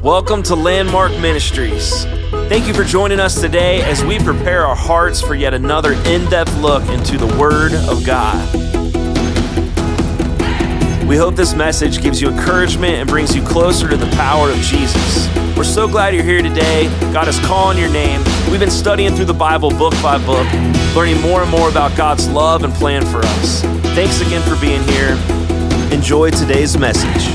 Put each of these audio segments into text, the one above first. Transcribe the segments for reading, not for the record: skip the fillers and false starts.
Welcome to Landmark Ministries. Thank you for joining us today as we prepare our hearts for yet another in-depth look into the Word of God. We hope this message gives you encouragement and brings you closer to the power of Jesus. We're so glad you're here today. God is calling your name. We've been studying through the Bible book by book, learning more and more about God's love and plan for us. Thanks again for being here. Enjoy today's message.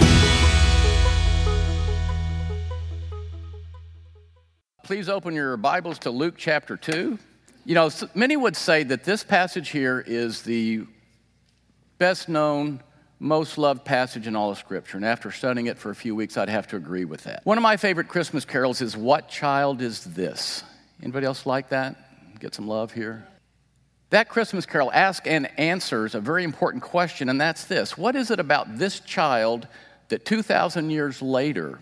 Please open your Bibles to Luke chapter 2. You know, many would say that this passage here is the best known, most loved passage in all of Scripture. And after studying it for a few weeks, I'd have to agree with that. One of my favorite Christmas carols is "What Child Is This?" Anybody else like that? Get some love here. That Christmas carol asks and answers a very important question, and that's this: what is it about this child that 2,000 years later,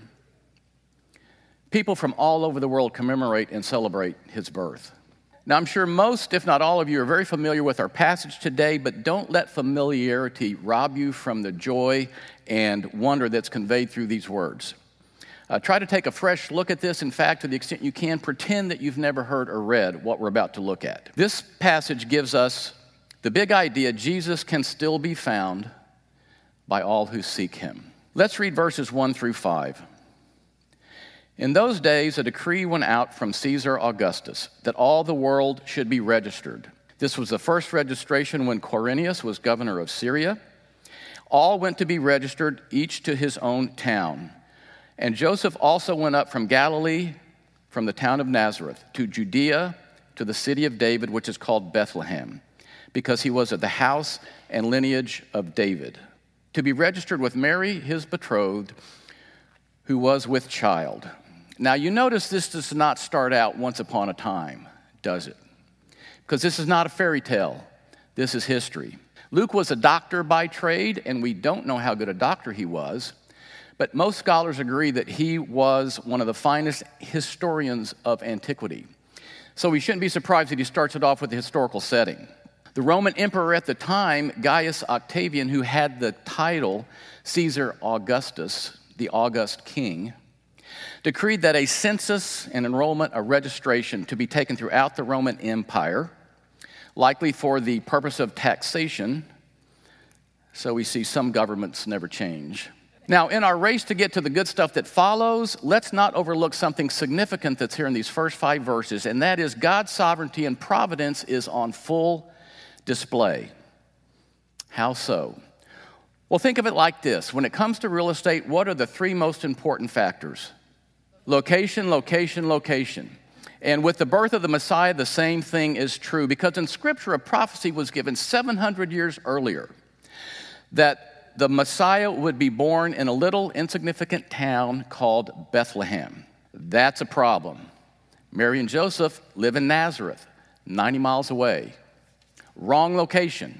people from all over the world commemorate and celebrate his birth? Now, I'm sure most, if not all of you, are very familiar with our passage today, but don't let familiarity rob you from the joy and wonder that's conveyed through these words. Try to take a fresh look at this. In fact, to the extent you can, pretend that you've never heard or read what we're about to look at. This passage gives us the big idea: Jesus can still be found by all who seek him. Let's read verses 1 through 5. In those days, a decree went out from Caesar Augustus that all the world should be registered. This was the first registration when Quirinius was governor of Syria. All went to be registered, each to his own town. And Joseph also went up from Galilee, from the town of Nazareth, to Judea, to the city of David, which is called Bethlehem, because he was of the house and lineage of David, to be registered with Mary, his betrothed, who was with child. Now, you notice this does not start out once upon a time, does it? Because this is not a fairy tale. This is history. Luke was a doctor by trade, and we don't know how good a doctor he was, but most scholars agree that he was one of the finest historians of antiquity. So we shouldn't be surprised that he starts it off with the historical setting. The Roman emperor at the time, Gaius Octavian, who had the title Caesar Augustus, the August King, decreed that a census, an enrollment, a registration to be taken throughout the Roman Empire, likely for the purpose of taxation. So we see some governments never change. Now, in our race to get to the good stuff that follows, let's not overlook something significant that's here in these first 5 verses, and that is God's sovereignty and providence is on full display. How so? Well, think of it like this. When it comes to real estate, what are the 3 most important factors? Location, location, location. And with the birth of the Messiah, the same thing is true, because in Scripture, a prophecy was given 700 years earlier that the Messiah would be born in a little insignificant town called Bethlehem. That's a problem. Mary and Joseph live in Nazareth, 90 miles away. Wrong location.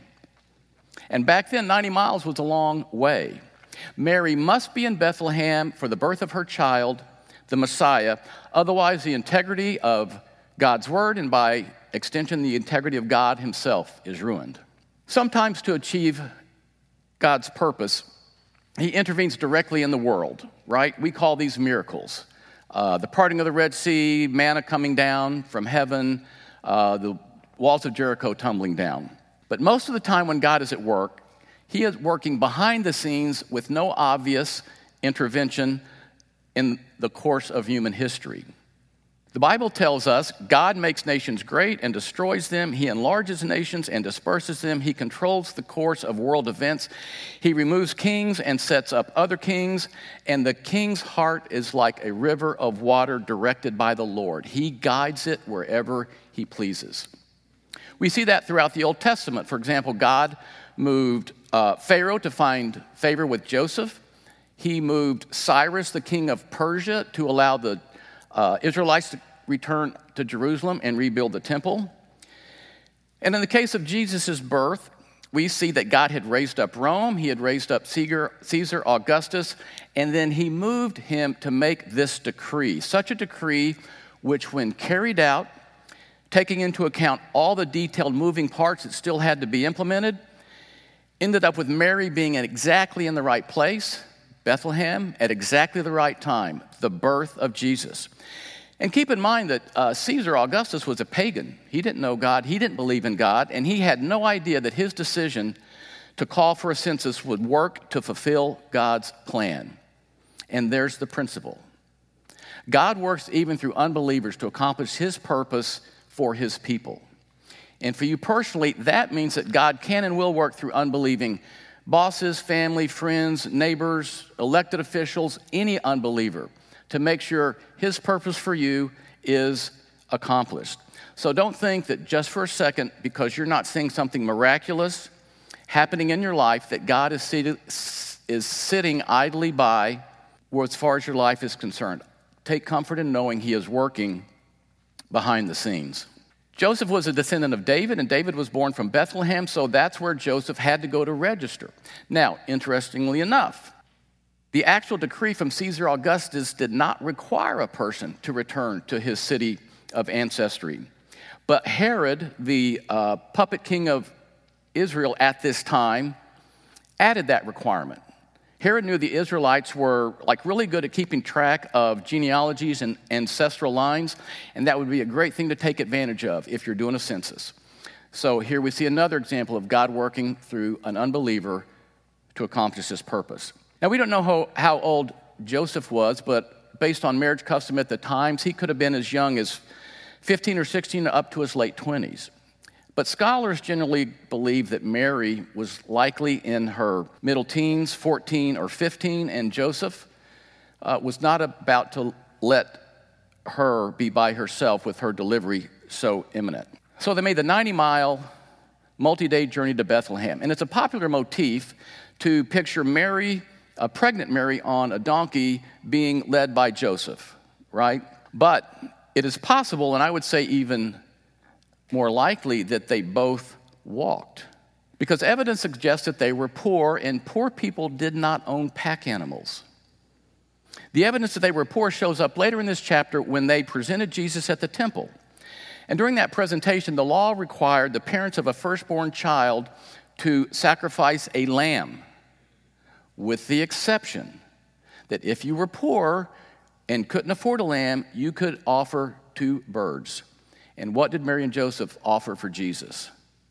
And back then, 90 miles was a long way. Mary must be in Bethlehem for the birth of her child, the Messiah. Otherwise, the integrity of God's word, and by extension, the integrity of God himself, is ruined. Sometimes to achieve God's purpose, he intervenes directly in the world, right? We call these miracles. The parting of the Red Sea, manna coming down from heaven, the walls of Jericho tumbling down. But most of the time when God is at work, he is working behind the scenes with no obvious intervention in the course of human history. The Bible tells us God makes nations great and destroys them. He enlarges nations and disperses them. He controls the course of world events. He removes kings and sets up other kings. And the king's heart is like a river of water directed by the Lord. He guides it wherever he pleases. We see that throughout the Old Testament. For example, God moved Pharaoh to find favor with Joseph. He moved Cyrus, the king of Persia, to allow the Israelites to return to Jerusalem and rebuild the temple. And in the case of Jesus' birth, we see that God had raised up Rome, he had raised up Caesar Augustus, and then he moved him to make this decree, such a decree which, when carried out, taking into account all the detailed moving parts that still had to be implemented, ended up with Mary being exactly in the right place, Bethlehem at exactly the right time, the birth of Jesus. And keep in mind that Caesar Augustus was a pagan. He didn't know God, he didn't believe in God, and he had no idea that his decision to call for a census would work to fulfill God's plan. And there's the principle. God works even through unbelievers to accomplish his purpose for his people. And for you personally, that means that God can and will work through unbelieving bosses, family, friends, neighbors, elected officials, any unbeliever, to make sure his purpose for you is accomplished. So don't think that just for a second, because you're not seeing something miraculous happening in your life, that God is sitting idly by as far as your life is concerned. Take comfort in knowing he is working behind the scenes. Joseph was a descendant of David, and David was born from Bethlehem, so that's where Joseph had to go to register. Now, interestingly enough, the actual decree from Caesar Augustus did not require a person to return to his city of ancestry. But Herod, the puppet king of Israel at this time, added that requirement. Herod knew the Israelites were really good at keeping track of genealogies and ancestral lines, and that would be a great thing to take advantage of if you're doing a census. So here we see another example of God working through an unbeliever to accomplish his purpose. Now, we don't know how old Joseph was, but based on marriage custom at the times, he could have been as young as 15 or 16 up to his late 20s. But scholars generally believe that Mary was likely in her middle teens, 14 or 15, and Joseph was not about to let her be by herself with her delivery so imminent. So they made the 90-mile, multi-day journey to Bethlehem. And it's a popular motif to picture Mary, a pregnant Mary on a donkey being led by Joseph, right? But it is possible, and I would say even more likely, that they both walked, because evidence suggests that they were poor, and poor people did not own pack animals. The evidence that they were poor shows up later in this chapter when they presented Jesus at the temple. And during that presentation, the law required the parents of a firstborn child to sacrifice a lamb, with the exception that if you were poor and couldn't afford a lamb, you could offer 2 birds. And what did Mary and Joseph offer for Jesus?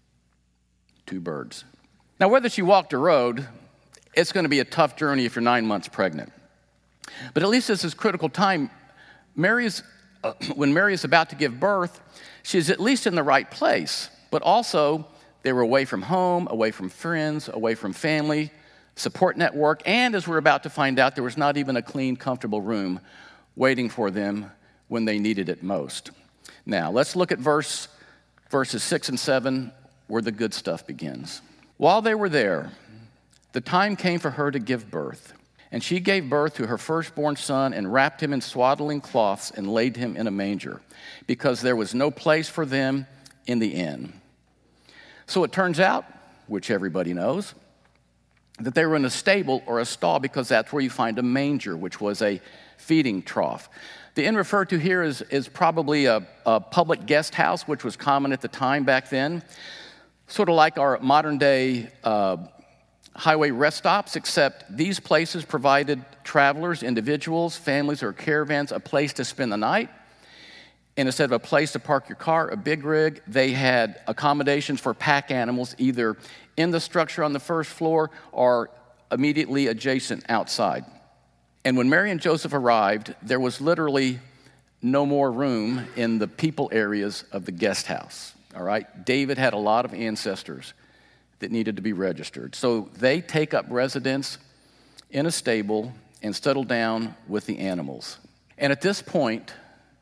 2 birds. Now, whether she walked or rode, it's going to be a tough journey if you're 9 months pregnant. But at least at this critical time, when Mary is about to give birth, she's at least in the right place. But also, they were away from home, away from friends, away from family, support network, and as we're about to find out, there was not even a clean, comfortable room waiting for them when they needed it most. Now, let's look at verses 6 and 7, where the good stuff begins. While they were there, the time came for her to give birth. And she gave birth to her firstborn son and wrapped him in swaddling cloths and laid him in a manger, because there was no place for them in the inn. So it turns out, which everybody knows, that they were in a stable or a stall, because that's where you find a manger, which was a feeding trough. The inn referred to here is probably a public guest house, which was common at the time back then, sort of like our modern day highway rest stops, except these places provided travelers, individuals, families, or caravans a place to spend the night. And instead of a place to park your car, a big rig, they had accommodations for pack animals, either in the structure on the first floor or immediately adjacent outside. And when Mary and Joseph arrived, there was literally no more room in the people areas of the guest house, all right? David had a lot of ancestors that needed to be registered. So they take up residence in a stable and settle down with the animals. And at this point,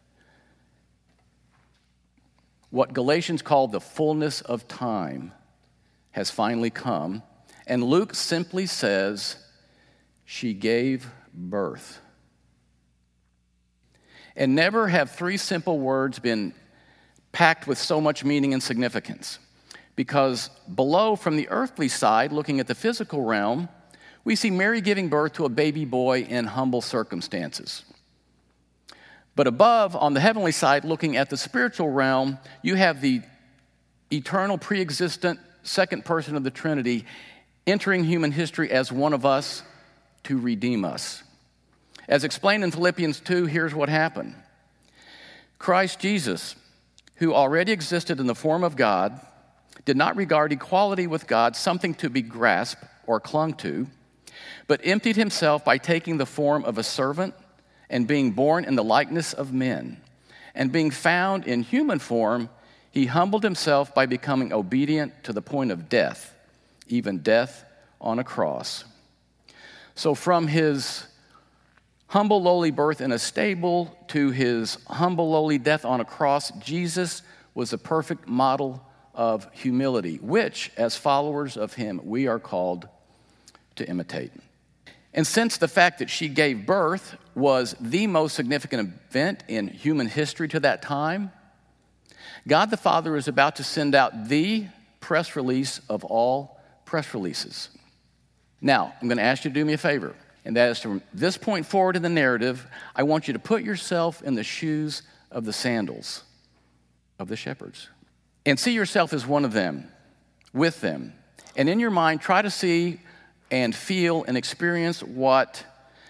what Galatians called the fullness of time has finally come. And Luke simply says, she gave birth. And never have 3 simple words been packed with so much meaning and significance. Because below, from the earthly side, looking at the physical realm, we see Mary giving birth to a baby boy in humble circumstances. But above, on the heavenly side, looking at the spiritual realm, you have the eternal, pre-existent second person of the Trinity entering human history as one of us to redeem us. As explained in Philippians 2, here's what happened. Christ Jesus, who already existed in the form of God, did not regard equality with God something to be grasped or clung to, but emptied himself by taking the form of a servant and being born in the likeness of men. And being found in human form, he humbled himself by becoming obedient to the point of death, even death on a cross. So from his humble, lowly birth in a stable to his humble, lowly death on a cross, Jesus was a perfect model of humility, which, as followers of him, we are called to imitate. And since the fact that she gave birth was the most significant event in human history to that time, God the Father is about to send out the press release of all press releases. Now, I'm going to ask you to do me a favor, and that is from this point forward in the narrative, I want you to put yourself in the shoes of the sandals of the shepherds and see yourself as one of them, with them. And in your mind, try to see and feel and experience what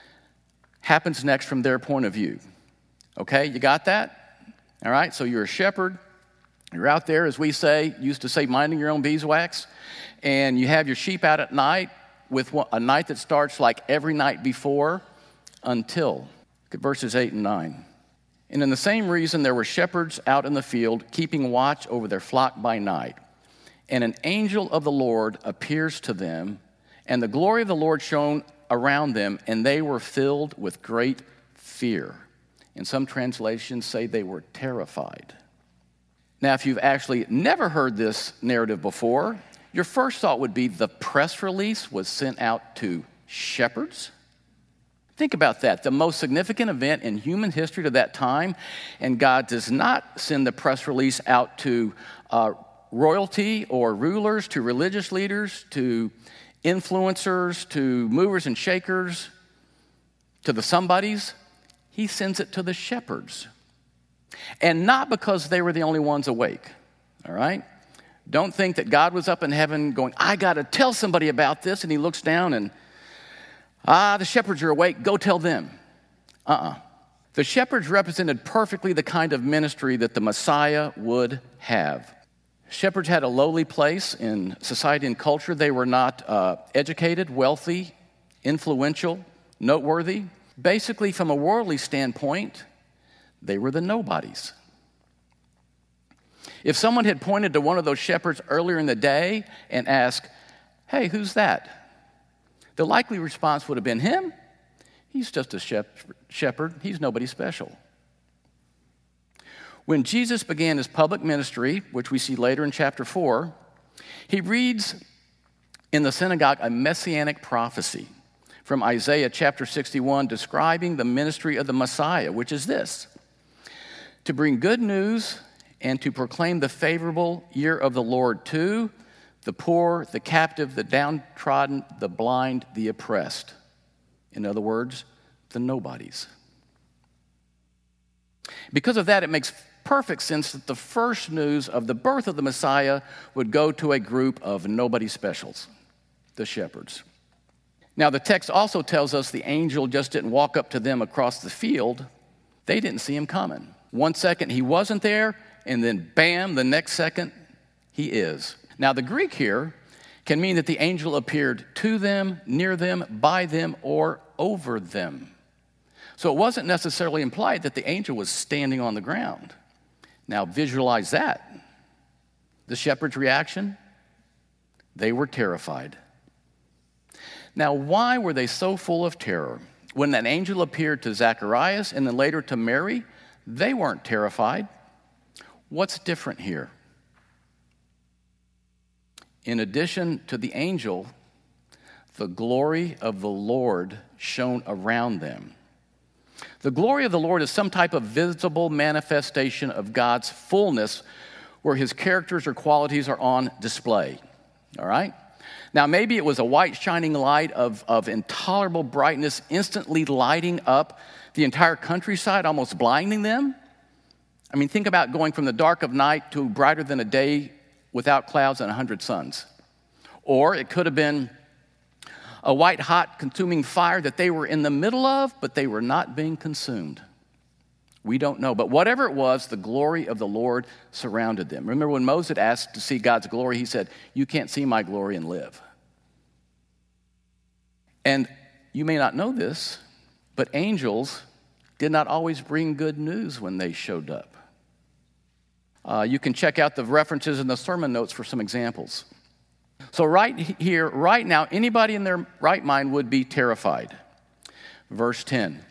happens next from their point of view. Okay, you got that? All right, so you're a shepherd. You're out there, as we used to say, minding your own beeswax, and you have your sheep out at night with a night that starts like every night before until, look at verses 8 and 9. And in the same reason, there were shepherds out in the field, keeping watch over their flock by night. And an angel of the Lord appears to them, and the glory of the Lord shone around them, and they were filled with great fear. And some translations say they were terrified. Now, if you've actually never heard this narrative before, your first thought would be the press release was sent out to shepherds. Think about that, the most significant event in human history to that time, and God does not send the press release out to royalty or rulers, to religious leaders, to influencers, to movers and shakers, to the somebodies. He sends it to the shepherds. And not because they were the only ones awake, all right? Don't think that God was up in heaven going, I got to tell somebody about this, and he looks down and, the shepherds are awake, go tell them. The shepherds represented perfectly the kind of ministry that the Messiah would have. Shepherds had a lowly place in society and culture. They were not educated, wealthy, influential, noteworthy. Basically, from a worldly standpoint, they were the nobodies. If someone had pointed to one of those shepherds earlier in the day and asked, hey, who's that? The likely response would have been him. He's just a shepherd. He's nobody special. When Jesus began his public ministry, which we see later in chapter 4, he reads in the synagogue a messianic prophecy from Isaiah chapter 61 describing the ministry of the Messiah, which is this: to bring good news and to proclaim the favorable year of the Lord to the poor, the captive, the downtrodden, the blind, the oppressed. In other words, the nobodies. Because of that, it makes perfect sense that the first news of the birth of the Messiah would go to a group of nobody specials, the shepherds. Now, the text also tells us the angel just didn't walk up to them across the field. They didn't see him coming. 1 second he wasn't there, and then bam, the next second he is. Now, the Greek here can mean that the angel appeared to them, near them, by them, or over them. So it wasn't necessarily implied that the angel was standing on the ground. Now, visualize that. The shepherd's reaction? They were terrified. Now, why were they so full of terror? When an angel appeared to Zacharias and then later to Mary, they weren't terrified. What's different here? In addition to the angel, the glory of the Lord shone around them. The glory of the Lord is some type of visible manifestation of God's fullness where his characters or qualities are on display, all right? Now, maybe it was a white shining light of intolerable brightness instantly lighting up the entire countryside, almost blinding them. I mean, think about going from the dark of night to brighter than a day without clouds and 100 suns. Or it could have been a white hot consuming fire that they were in the middle of, but they were not being consumed. We don't know. But whatever it was, the glory of the Lord surrounded them. Remember when Moses asked to see God's glory, he said, "You can't see my glory and live." And you may not know this, but angels did not always bring good news when they showed up. You can check out the references in the sermon notes for some examples. So right here, right now, anybody in their right mind would be terrified. Verse 10.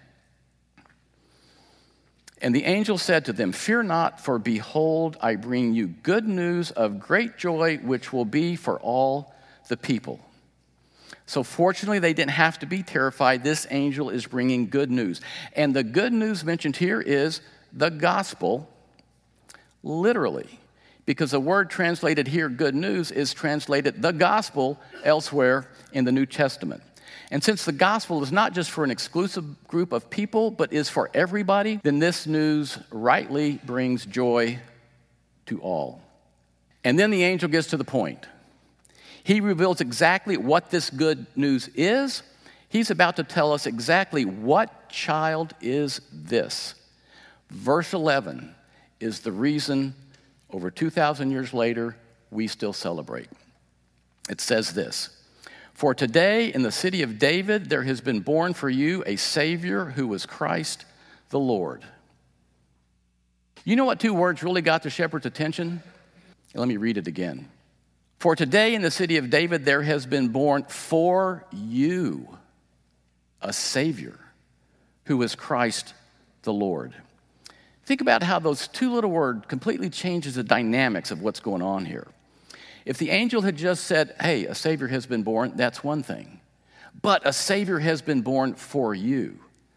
And the angel said to them, "Fear not, for behold, I bring you good news of great joy, which will be for all the people." So fortunately, they didn't have to be terrified. This angel is bringing good news. And the good news mentioned here is the gospel, literally. Because the word translated here, good news, is translated the gospel elsewhere in the New Testament. And since the gospel is not just for an exclusive group of people, but is for everybody, then this news rightly brings joy to all. And then the angel gets to the point. He reveals exactly what this good news is. He's about to tell us exactly what child is this. Verse 11 is the reason over 2,000 years later we still celebrate. It says this, "For today in the city of David there has been born for you a Savior who is Christ the Lord." You know what two words really got the shepherd's attention? Let me read it again. "For today in the city of David there has been born for you a Savior who is Christ the Lord." Think about how those two little words completely changes the dynamics of what's going on here. If the angel had just said, "Hey, a Savior has been born," that's one thing. But a Savior has been born for you.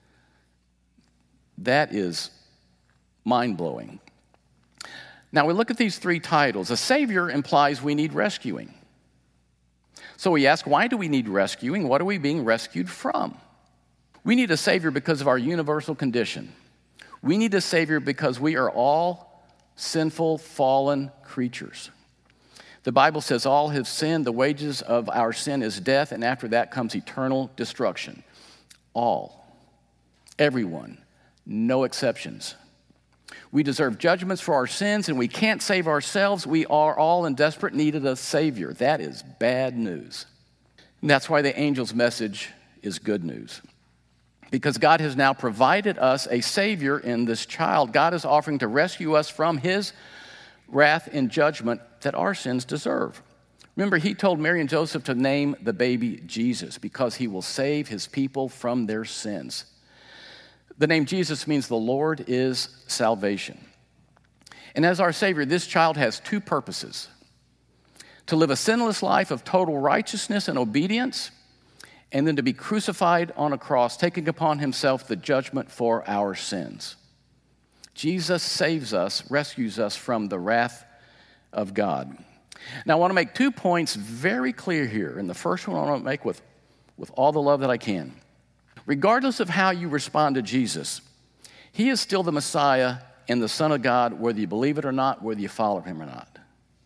That is mind-blowing. Now, we look at these three titles. A Savior implies we need rescuing. So we ask, why do we need rescuing? What are we being rescued from? We need a Savior because of our universal condition. We need a Savior because we are all sinful, fallen creatures. The Bible says all have sinned. The wages of our sin is death, and after that comes eternal destruction. All. Everyone. No exceptions. We deserve judgments for our sins, and we can't save ourselves. We are all in desperate need of a Savior. That is bad news. And that's why the angel's message is good news. Because God has now provided us a Savior in this child. God is offering to rescue us from His wrath and judgment that our sins deserve. Remember, He told Mary and Joseph to name the baby Jesus because He will save His people from their sins. The name Jesus means the Lord is salvation. And as our Savior, this child has two purposes: to live a sinless life of total righteousness and obedience, and then to be crucified on a cross, taking upon Himself the judgment for our sins. Jesus saves us, rescues us from the wrath of God. Now, I want to make 2 points very clear here. And the first one I want to make with all the love that I can. Regardless of how you respond to Jesus, He is still the Messiah and the Son of God, whether you believe it or not, whether you follow Him or not.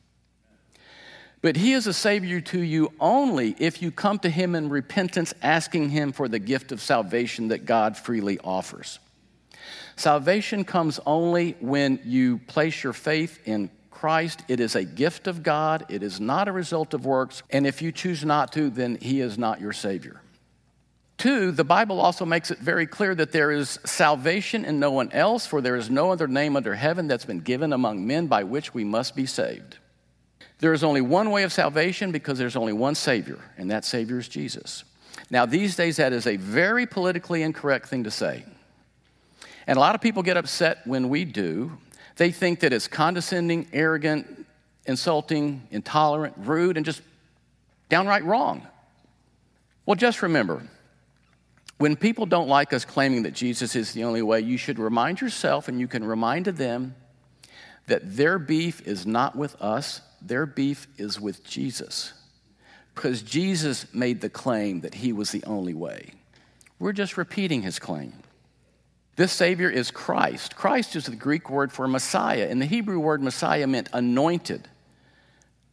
But He is a Savior to you only if you come to Him in repentance, asking Him for the gift of salvation that God freely offers. Salvation comes only when you place your faith in Christ. It is a gift of God. It is not a result of works. And if you choose not to, then He is not your Savior. 2, the Bible also makes it very clear that there is salvation in no one else, for there is no other name under heaven that's been given among men by which we must be saved. There is only one way of salvation because there's only one Savior, and that Savior is Jesus. Now, these days, that is a very politically incorrect thing to say. And a lot of people get upset when we do. They think that it's condescending, arrogant, insulting, intolerant, rude, and just downright wrong. Well, just remember, when people don't like us claiming that Jesus is the only way, you should remind yourself, and you can remind them, that their beef is not with us, their beef is with Jesus. Because Jesus made the claim that He was the only way. We're just repeating His claim. This Savior is Christ. Christ is the Greek word for Messiah, and the Hebrew word Messiah meant anointed,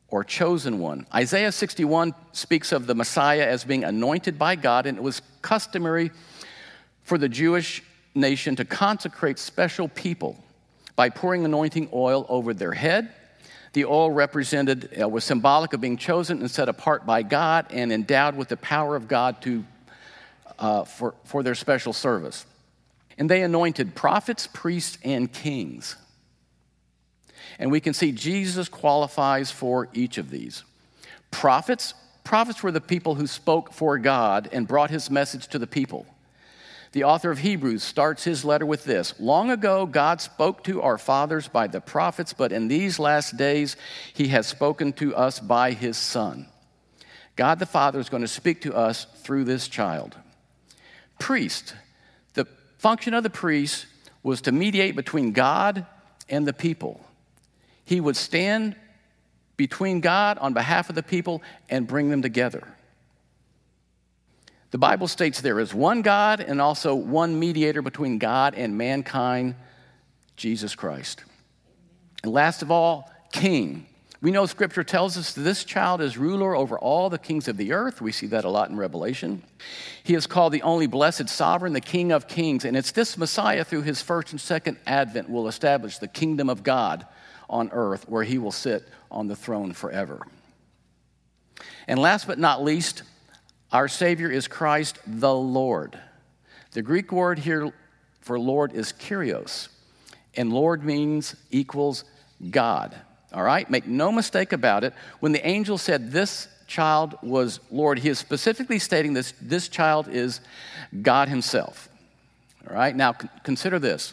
or chosen one. Isaiah 61 speaks of the Messiah as being anointed by God, and it was customary for the Jewish nation to consecrate special people by pouring anointing oil over their head. The oil was symbolic of being chosen and set apart by God and endowed with the power of God for their special service. And they anointed prophets, priests, and kings. And we can see Jesus qualifies for each of these. Prophets were the people who spoke for God and brought his message to the people. The author of Hebrews starts his letter with this: long ago, God spoke to our fathers by the prophets, but in these last days, he has spoken to us by his Son. God the Father is going to speak to us through this child. Priest. The function of the priest was to mediate between God and the people. He would stand between God on behalf of the people and bring them together. The Bible states there is one God and also one mediator between God and mankind, Jesus Christ. And last of all, king. We know Scripture tells us that this child is ruler over all the kings of the earth. We see that a lot in Revelation. He is called the only blessed sovereign, the King of kings. And it's this Messiah through his first and second advent will establish the kingdom of God on earth, where he will sit on the throne forever. And last but not least, our Savior is Christ the Lord. The Greek word here for Lord is Kyrios, and Lord equals God. All right? Make no mistake about it. When the angel said this child was Lord, he is specifically stating this child is God himself. All right? Now, consider this.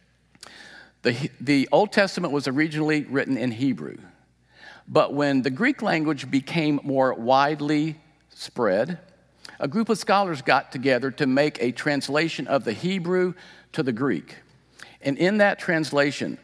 The Old Testament was originally written in Hebrew, but when the Greek language became more widely spread, a group of scholars got together to make a translation of the Hebrew to the Greek. And in that translation,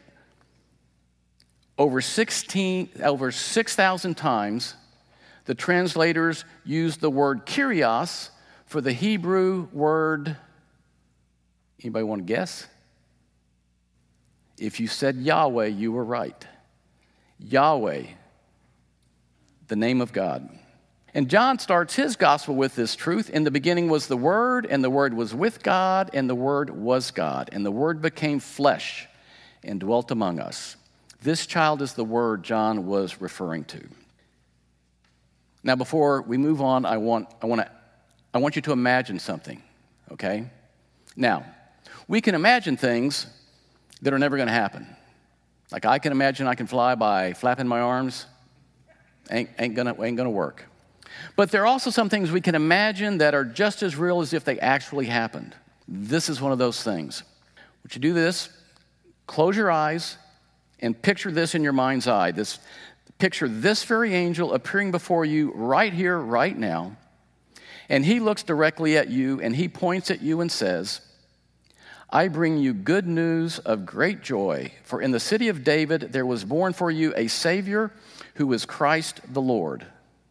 over 6,000 times, the translators used the word Kyrios for the Hebrew word. Anybody want to guess? If you said Yahweh, you were right. Yahweh, the name of God. And John starts his gospel with this truth. In the beginning was the Word, and the Word was with God, and the Word was God. And the Word became flesh and dwelt among us. This child is the Word John was referring to. Now, before we move on, I want you to imagine something, okay? Now, we can imagine things that are never going to happen. Like I can imagine I can fly by flapping my arms. Ain't gonna work. But there are also some things we can imagine that are just as real as if they actually happened. This is one of those things. Would you do this? Close your eyes and picture this in your mind's eye. Picture this very angel appearing before you right here, right now. And he looks directly at you and he points at you and says, I bring you good news of great joy, for in the city of David there was born for you a Savior who is Christ the Lord.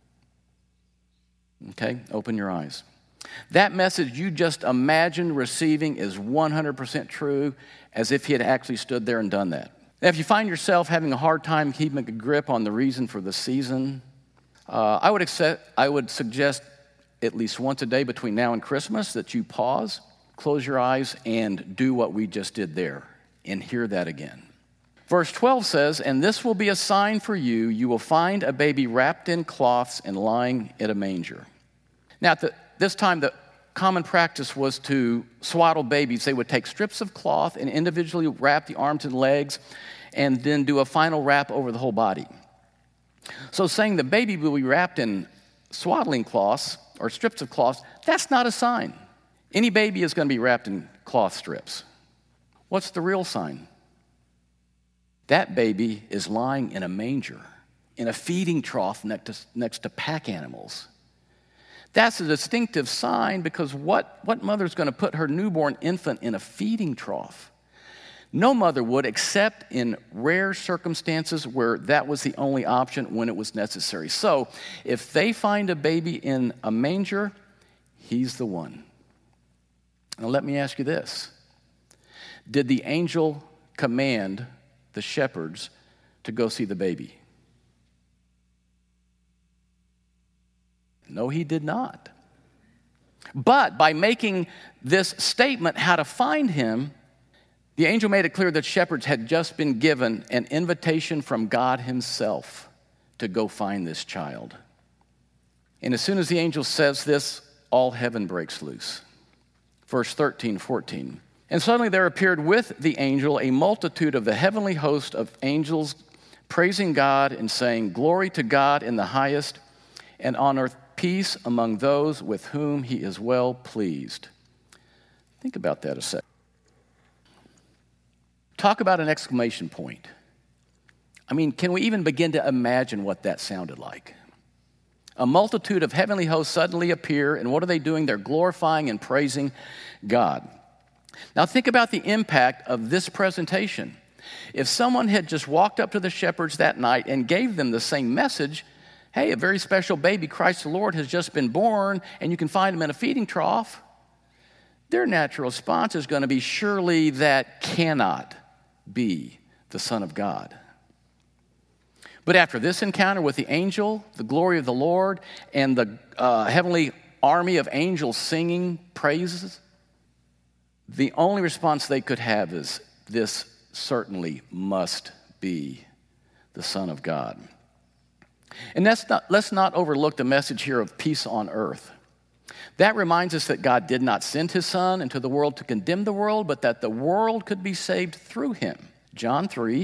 Okay, open your eyes. That message you just imagined receiving is 100% true, as if he had actually stood there and done that. Now, if you find yourself having a hard time keeping a grip on the reason for the season, I would suggest at least once a day between now and Christmas that you pause, close your eyes, and do what we just did there, and hear that again. Verse 12 says, and this will be a sign for you. You will find a baby wrapped in cloths and lying in a manger. Now, at this time, the common practice was to swaddle babies. They would take strips of cloth and individually wrap the arms and legs and then do a final wrap over the whole body. So saying the baby will be wrapped in swaddling cloths or strips of cloth, that's not a sign. Any baby is going to be wrapped in cloth strips. What's the real sign? That baby is lying in a manger, in a feeding trough next to pack animals. That's a distinctive sign, because what mother's going to put her newborn infant in a feeding trough? No mother would, except in rare circumstances where that was the only option when it was necessary. So if they find a baby in a manger, he's the one. Now let me ask you this. Did the angel command the shepherds to go see the baby? No, he did not. But by making this statement, how to find him, the angel made it clear that shepherds had just been given an invitation from God himself to go find this child. And as soon as the angel says this, all heaven breaks loose. Verse 13, 14. And suddenly there appeared with the angel a multitude of the heavenly host of angels praising God and saying, "Glory to God in the highest, and on earth peace among those with whom he is well pleased." Think about that a second. Talk about an exclamation point. I mean, can we even begin to imagine what that sounded like? A multitude of heavenly hosts suddenly appear, and what are they doing? They're glorifying and praising God. Now think about the impact of this presentation. If someone had just walked up to the shepherds that night and gave them the same message, hey, a very special baby, Christ the Lord, has just been born, and you can find him in a feeding trough, their natural response is going to be, surely that cannot be the Son of God. But after this encounter with the angel, the glory of the Lord, and the heavenly army of angels singing praises, the only response they could have is, this certainly must be the Son of God. And let's not overlook the message here of peace on earth. That reminds us that God did not send his Son into the world to condemn the world, but that the world could be saved through him. John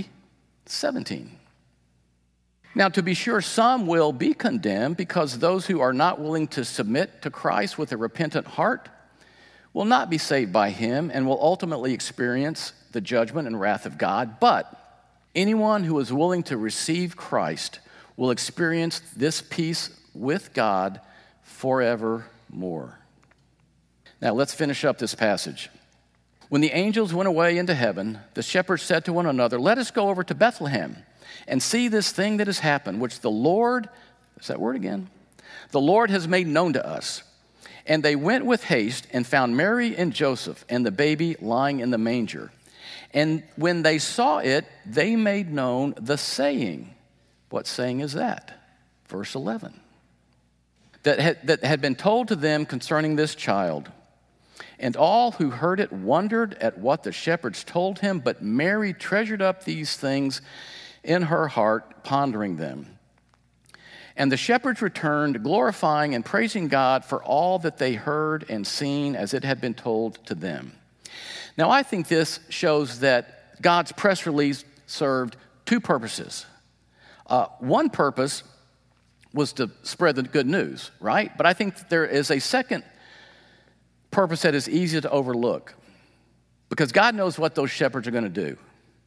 3:17. Now, to be sure, some will be condemned because those who are not willing to submit to Christ with a repentant heart will not be saved by him and will ultimately experience the judgment and wrath of God. But anyone who is willing to receive Christ will experience this peace with God forevermore. Now, let's finish up this passage. When the angels went away into heaven, the shepherds said to one another, "Let us go over to Bethlehem and see this thing that has happened, which the Lord," there's that word again, "the Lord has made known to us." And they went with haste and found Mary and Joseph and the baby lying in the manger. And when they saw it, they made known the saying. What saying is that? Verse 11. That had been told to them concerning this child. And all who heard it wondered at what the shepherds told him, but Mary treasured up these things in her heart, pondering them. And the shepherds returned, glorifying and praising God for all that they heard and seen as it had been told to them. Now, I think this shows that God's press release served two purposes. One purpose was to spread the good news, right? But I think there is a second purpose that is easy to overlook, because God knows what those shepherds are going to do.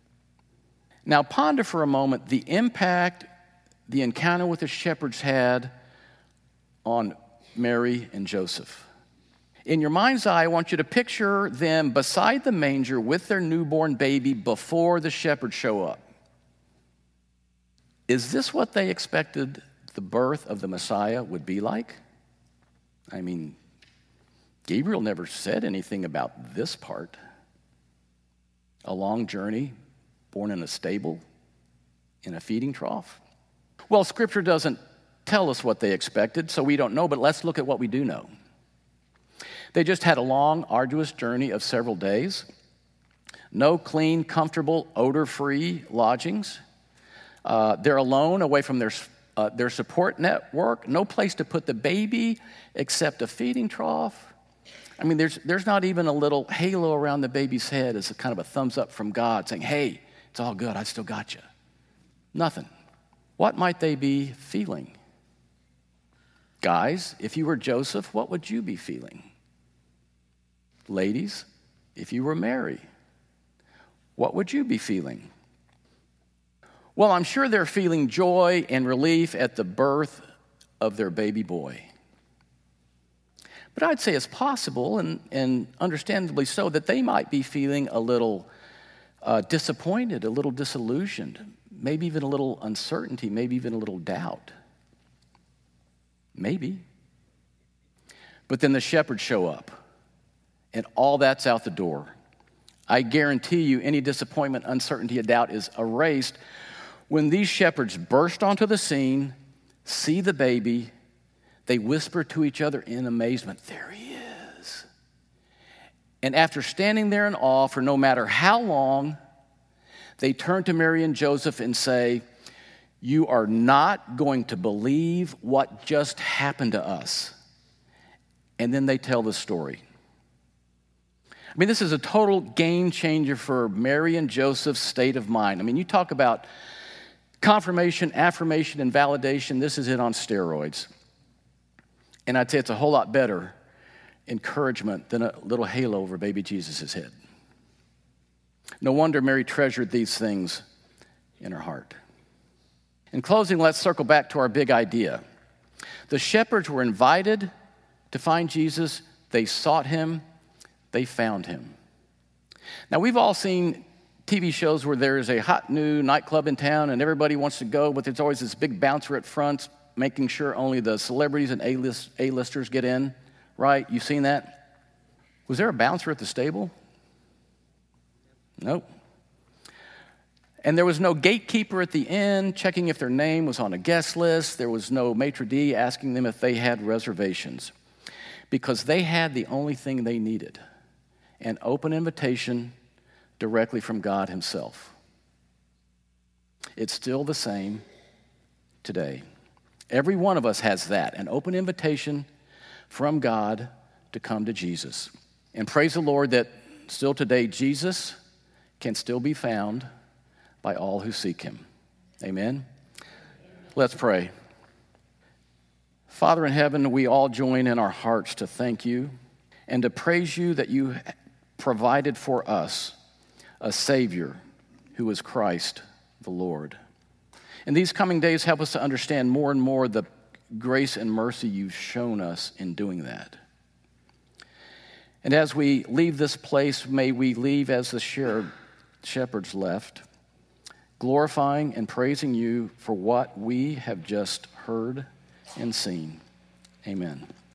Now, ponder for a moment the impact the encounter with the shepherds had on Mary and Joseph. In your mind's eye, I want you to picture them beside the manger with their newborn baby before the shepherds show up. Is this what they expected the birth of the Messiah would be like? I mean, Gabriel never said anything about this part. A long journey, born in a stable, in a feeding trough. Well, Scripture doesn't tell us what they expected, so we don't know, but let's look at what we do know. They just had a long, arduous journey of several days. No clean, comfortable, odor-free lodgings. They're alone, away from their support network. No place to put the baby except a feeding trough. I mean, there's not even a little halo around the baby's head as a kind of a thumbs up from God saying, hey, it's all good, I still got you. Nothing. What might they be feeling? Guys, if you were Joseph, what would you be feeling? Ladies, if you were Mary, what would you be feeling? Well, I'm sure they're feeling joy and relief at the birth of their baby boy. But I'd say it's possible, and understandably so, that they might be feeling a little disappointed, a little disillusioned, maybe even a little uncertainty, maybe even a little doubt. Maybe. But then the shepherds show up, and all that's out the door. I guarantee you any disappointment, uncertainty, or doubt is erased when these shepherds burst onto the scene, see the baby, they whisper to each other in amazement, "There he is." And after standing there in awe for no matter how long, they turn to Mary and Joseph and say, "You are not going to believe what just happened to us." And then they tell the story. I mean, this is a total game changer for Mary and Joseph's state of mind. I mean, you talk about confirmation, affirmation, and validation. This is it on steroids. And I'd say it's a whole lot better encouragement than a little halo over baby Jesus' head. No wonder Mary treasured these things in her heart. In closing, let's circle back to our big idea. The shepherds were invited to find Jesus. They sought him. They found him. Now, we've all seen TV shows where there's a hot new nightclub in town and everybody wants to go, but there's always this big bouncer at front making sure only the celebrities and A-listers get in, right? You've seen that? Was there a bouncer at the stable? Nope. And there was no gatekeeper at the inn checking if their name was on a guest list. There was no maitre d' asking them if they had reservations, because they had the only thing they needed, an open invitation directly from God himself. It's still the same today. Every one of us has that, an open invitation from God to come to Jesus. And praise the Lord that still today Jesus can still be found by all who seek him. Amen? Let's pray. Father in heaven, we all join in our hearts to thank you and to praise you that you provided for us a Savior who is Christ the Lord. In these coming days, help us to understand more and more the grace and mercy you've shown us in doing that. And as we leave this place, may we leave as the shepherds left, glorifying and praising you for what we have just heard and seen. Amen.